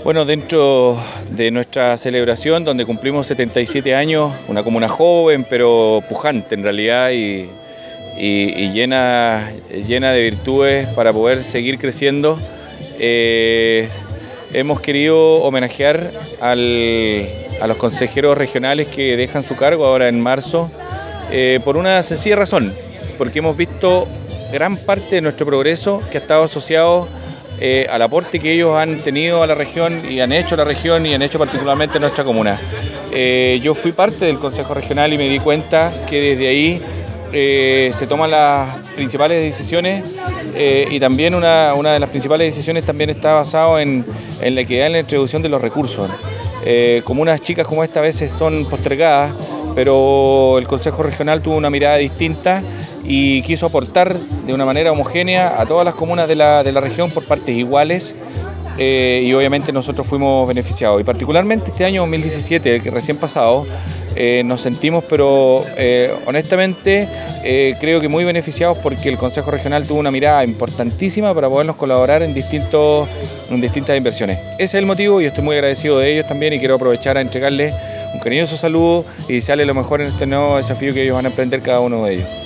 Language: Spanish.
Bueno, dentro de nuestra celebración, donde cumplimos 77 años, una comuna joven pero pujante en realidad y llena de virtudes para poder seguir creciendo, hemos querido homenajear a los consejeros regionales que dejan su cargo ahora en marzo, por una sencilla razón, porque hemos visto gran parte de nuestro progreso que ha estado asociado al aporte que ellos han tenido a la región y han hecho a la región y han hecho particularmente en nuestra comuna. Yo fui parte del Consejo Regional y me di cuenta que desde ahí se toman las principales decisiones y también una de las principales decisiones también está basado en la equidad en la distribución de los recursos. Comunas chicas como esta a veces son postergadas, pero el Consejo Regional tuvo una mirada distinta y quiso aportar de una manera homogénea a todas las comunas de la región por partes iguales, y obviamente nosotros fuimos beneficiados. Y particularmente este año 2017, el que recién pasado, nos sentimos, pero honestamente creo que muy beneficiados porque el Consejo Regional tuvo una mirada importantísima para podernos colaborar en distintas inversiones. Ese es el motivo y estoy muy agradecido de ellos también y quiero aprovechar a entregarles un cariñoso saludo y desearles lo mejor en este nuevo desafío que ellos van a emprender cada uno de ellos.